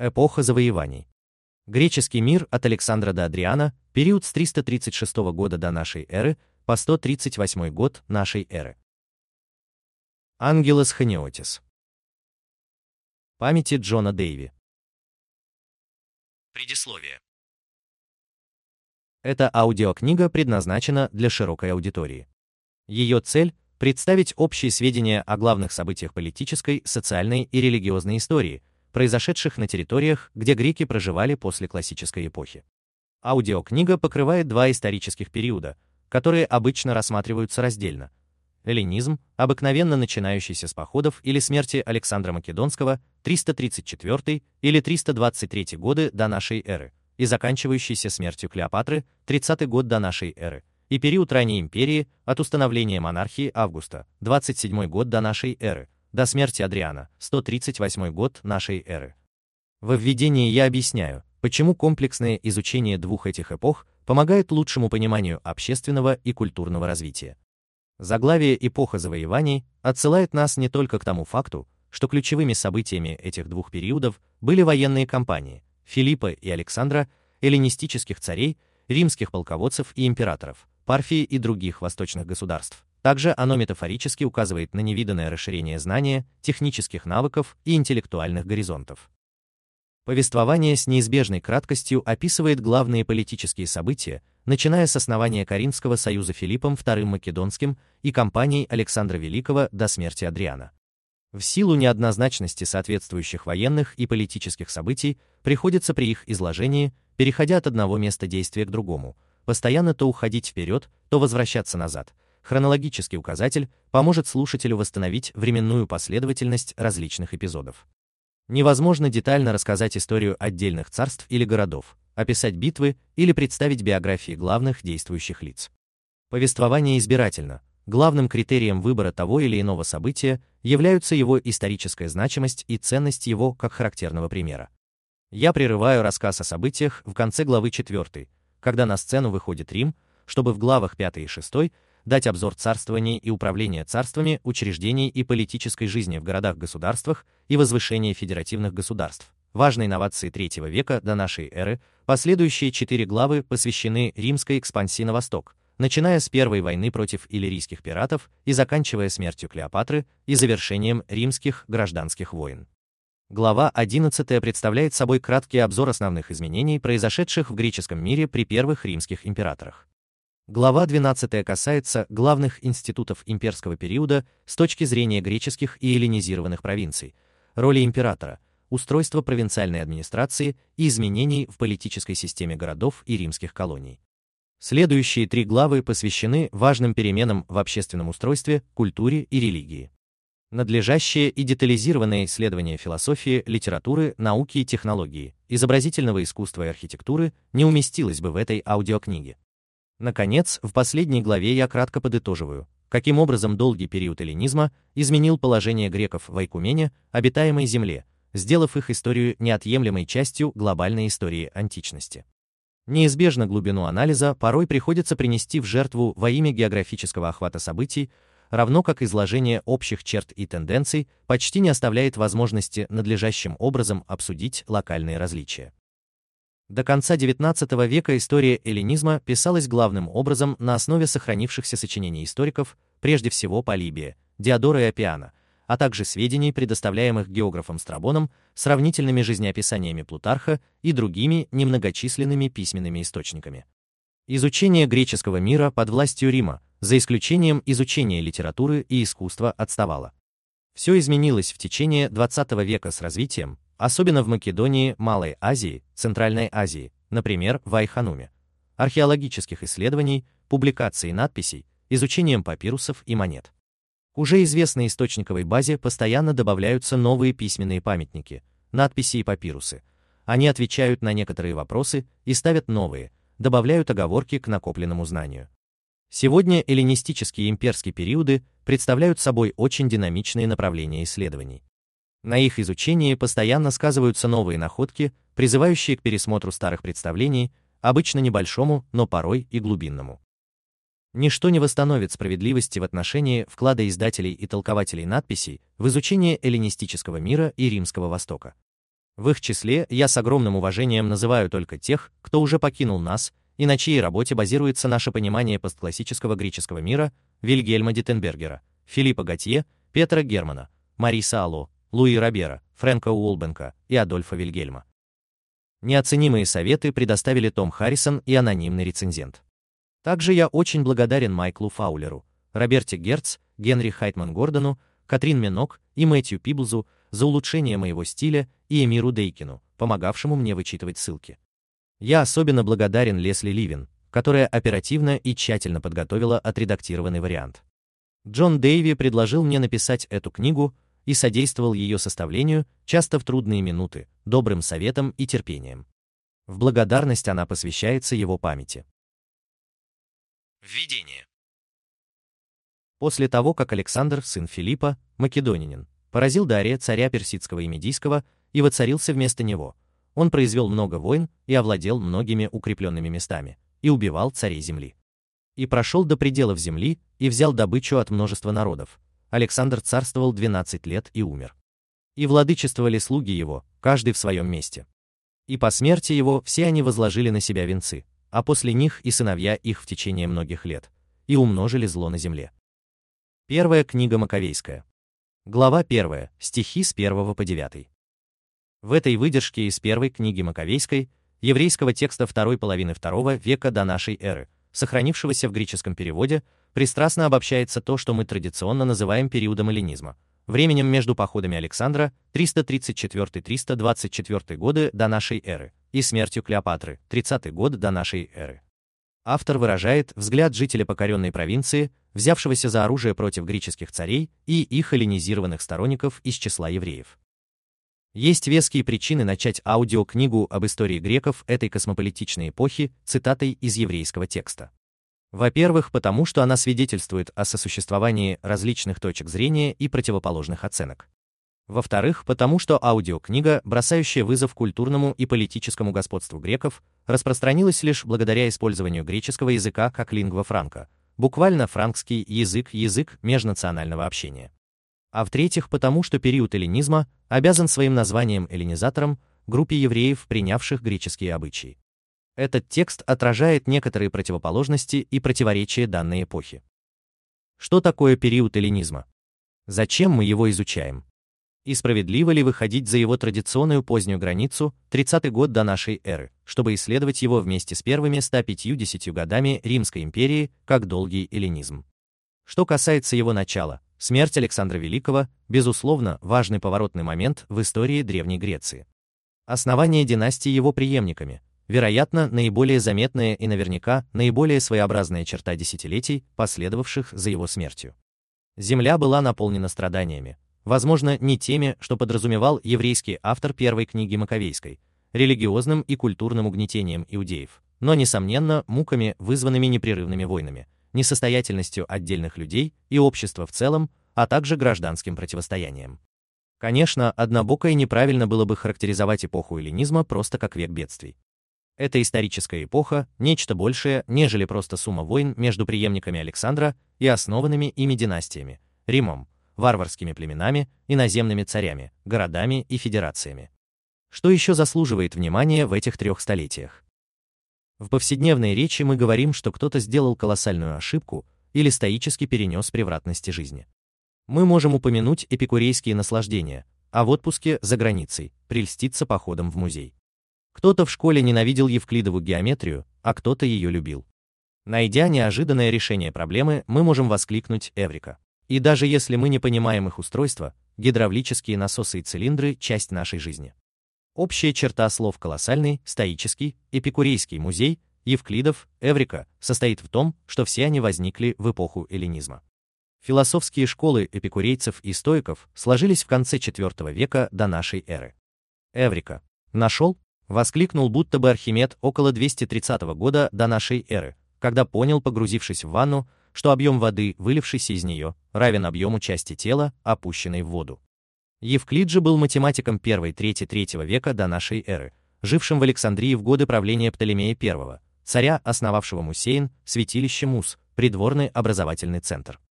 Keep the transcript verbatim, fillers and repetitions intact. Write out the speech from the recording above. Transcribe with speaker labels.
Speaker 1: Эпоха завоеваний. Греческий мир от Александра до Адриана, период с триста тридцать шестого года до нашей эры по сто тридцать восьмой год нашей эры. Ангелос Ханиотис. Памяти Джона Дэйви. Предисловие. Эта аудиокнига предназначена для широкой аудитории. Ее цель – представить общие сведения о главных событиях политической, социальной и религиозной истории, произошедших на территориях, где греки проживали после классической эпохи. Аудиокнига покрывает два исторических периода, которые обычно рассматриваются раздельно. Эллинизм, обыкновенно начинающийся с походов или смерти Александра Македонского, триста тридцать четвёртый или триста двадцать третий годы до нашей эры, и заканчивающийся смертью Клеопатры, тридцатый год до нашей эры, и период ранней империи от установления монархии Августа, двадцать седьмой год до нашей эры, до смерти Адриана, сто тридцать восьмой год нашей эры. Во введении я объясняю, почему комплексное изучение двух этих эпох помогает лучшему пониманию общественного и культурного развития. Заглавие «Эпоха завоеваний» отсылает нас не только к тому факту, что ключевыми событиями этих двух периодов были военные кампании Филиппа и Александра, эллинистических царей, римских полководцев и императоров, Парфии и других восточных государств. Также оно метафорически указывает на невиданное расширение знания, технических навыков и интеллектуальных горизонтов. Повествование с неизбежной краткостью описывает главные политические события, начиная с основания Каринского союза Филиппом вторым Македонским и кампаний Александра Великого до смерти Адриана. В силу неоднозначности соответствующих военных и политических событий приходится при их изложении, переходя от одного места действия к другому, постоянно то уходить вперед, то возвращаться назад. Хронологический указатель поможет слушателю восстановить временную последовательность различных эпизодов. Невозможно детально рассказать историю отдельных царств или городов, описать битвы или представить биографии главных действующих лиц. Повествование избирательно. Главным критерием выбора того или иного события являются его историческая значимость и ценность его как характерного примера. Я прерываю рассказ о событиях в конце главы четвёртой, когда на сцену выходит Рим, чтобы в главах пятой и шестой дать обзор царствования и управления царствами, учреждений и политической жизни в городах-государствах и возвышения федеративных государств. Важные инновации третьего века до нашей эры, последующие четыре главы посвящены римской экспансии на восток, начиная с первой войны против иллирийских пиратов и заканчивая смертью Клеопатры и завершением римских гражданских войн. Глава одиннадцатая представляет собой краткий обзор основных изменений, произошедших в греческом мире при первых римских императорах. Глава двенадцатая касается главных институтов имперского периода с точки зрения греческих и эллинизированных провинций, роли императора, устройства провинциальной администрации и изменений в политической системе городов и римских колоний. Следующие три главы посвящены важным переменам в общественном устройстве, культуре и религии. Надлежащее и детализированное исследование философии, литературы, науки и технологии, изобразительного искусства и архитектуры не уместилось бы в этой аудиокниге. Наконец, в последней главе я кратко подытоживаю, каким образом долгий период эллинизма изменил положение греков в Айкумене, обитаемой земле, сделав их историю неотъемлемой частью глобальной истории античности. Неизбежно глубину анализа порой приходится принести в жертву во имя географического охвата событий, равно как изложение общих черт и тенденций почти не оставляет возможности надлежащим образом обсудить локальные различия. До конца девятнадцатого века история эллинизма писалась главным образом на основе сохранившихся сочинений историков, прежде всего Полибия, Диодора и Аппиана, а также сведений, предоставляемых географом Страбоном, сравнительными жизнеописаниями Плутарха и другими немногочисленными письменными источниками. Изучение греческого мира под властью Рима, за исключением изучения литературы и искусства, отставало. Все изменилось в течение двадцатого века с развитием, особенно в Македонии, Малой Азии, Центральной Азии, например, в Ай-Хануме, археологических исследований, публикаций и надписей, изучением папирусов и монет. К уже известной источниковой базе постоянно добавляются новые письменные памятники, надписи и папирусы. Они отвечают на некоторые вопросы и ставят новые, добавляют оговорки к накопленному знанию. Сегодня эллинистические и имперские периоды представляют собой очень динамичные направления исследований. На их изучении постоянно сказываются новые находки, призывающие к пересмотру старых представлений, обычно небольшому, но порой и глубинному. Ничто не восстановит справедливости в отношении вклада издателей и толкователей надписей в изучение эллинистического мира и Римского Востока. В их числе я с огромным уважением называю только тех, кто уже покинул нас, и на чьей работе базируется наше понимание постклассического греческого мира: Вильгельма Диттенбергера, Филиппа Готье, Петра Германа, Мариса Алло, Луи Робера, Фрэнка Уолбенка и Адольфа Вильгельма. Неоценимые советы предоставили Том Харрисон и анонимный рецензент. Также я очень благодарен Майклу Фаулеру, Роберте Герц, Генри Хайтман Гордону, Катрин Минок и Мэтью Пиблзу за улучшение моего стиля и Эмиру Дейкину, помогавшему мне вычитывать ссылки. Я особенно благодарен Лесли Ливин, которая оперативно и тщательно подготовила отредактированный вариант. Джон Дэйви предложил мне написать эту книгу и содействовал ее составлению, часто в трудные минуты, добрым советом и терпением. В благодарность она посвящается его памяти. Введение. После того, как Александр, сын Филиппа, македонянин, поразил Дария, царя персидского и медийского, и воцарился вместо него, он произвел много войн и овладел многими укрепленными местами, и убивал царей земли. И прошел до пределов земли, и взял добычу от множества народов. Александр царствовал двенадцать лет и умер. И владычествовали слуги его, каждый в своем месте. И по смерти его все они возложили на себя венцы, а после них и сыновья их в течение многих лет, и умножили зло на земле. Первая книга Маковейская. Глава первая, стихи с первого по девятый. В этой выдержке из первой книги Маковейской, еврейского текста второй половины второго века до нашей эры, сохранившегося в греческом переводе, пристрастно обобщается то, что мы традиционно называем периодом эллинизма, временем между походами Александра триста тридцать четвёртый — триста двадцать четвёртый годы до нашей эры и смертью Клеопатры тридцатый год до нашей эры. Автор выражает взгляд жителя покоренной провинции, взявшегося за оружие против греческих царей и их эллинизированных сторонников из числа евреев. Есть веские причины начать аудиокнигу об истории греков этой космополитичной эпохи цитатой из еврейского текста. Во-первых, потому что она свидетельствует о сосуществовании различных точек зрения и противоположных оценок. Во-вторых, потому что аудиокнига, бросающая вызов культурному и политическому господству греков, распространилась лишь благодаря использованию греческого языка как лингва франка, буквально франкский язык, язык межнационального общения. А в-третьих, потому что период эллинизма обязан своим названием эллинизаторам, группе евреев, принявших греческие обычаи. Этот текст отражает некоторые противоположности и противоречия данной эпохи. Что такое период эллинизма? Зачем мы его изучаем? И справедливо ли выходить за его традиционную позднюю границу, тридцатый год до нашей эры, чтобы исследовать его вместе с первыми ста пятьюдесятью годами Римской империи, как долгий эллинизм? Что касается его начала, смерть Александра Великого, безусловно, важный поворотный момент в истории Древней Греции. Основание династии его преемниками, вероятно, наиболее заметная и наверняка наиболее своеобразная черта десятилетий, последовавших за его смертью. Земля была наполнена страданиями, возможно, не теми, что подразумевал еврейский автор первой книги Маковейской, религиозным и культурным угнетением иудеев, но, несомненно, муками, вызванными непрерывными войнами, несостоятельностью отдельных людей и общества в целом, а также гражданским противостоянием. Конечно, однобоко и неправильно было бы характеризовать эпоху эллинизма просто как век бедствий. Эта историческая эпоха – нечто большее, нежели просто сумма войн между преемниками Александра и основанными ими династиями, Римом, варварскими племенами, иноземными царями, городами и федерациями. Что еще заслуживает внимания в этих трех столетиях? В повседневной речи мы говорим, что кто-то сделал колоссальную ошибку или стоически перенес превратности жизни. Мы можем упомянуть эпикурейские наслаждения, а в отпуске за границей прельститься походом в музей. Кто-то в школе ненавидел евклидову геометрию, а кто-то ее любил. Найдя неожиданное решение проблемы, мы можем воскликнуть «Эврика». И даже если мы не понимаем их устройство, гидравлические насосы и цилиндры – часть нашей жизни. Общая черта слов «колоссальный», «стоический», «эпикурейский музей», «Евклидов», «Эврика» состоит в том, что все они возникли в эпоху эллинизма. Философские школы эпикурейцев и стоиков сложились в конце четвёртого века до нашей эры. «Эврика! Нашел?» — воскликнул будто бы Архимед около двухсот тридцатого года до нашей эры, когда понял, погрузившись в ванну, что объем воды, вылившийся из нее, равен объему части тела, опущенной в воду. Евклид же был математиком первой-трети третьего века до нашей эры, жившим в Александрии в годы правления Птолемея I, царя, основавшего Мусейн, святилище Мус, придворный образовательный центр.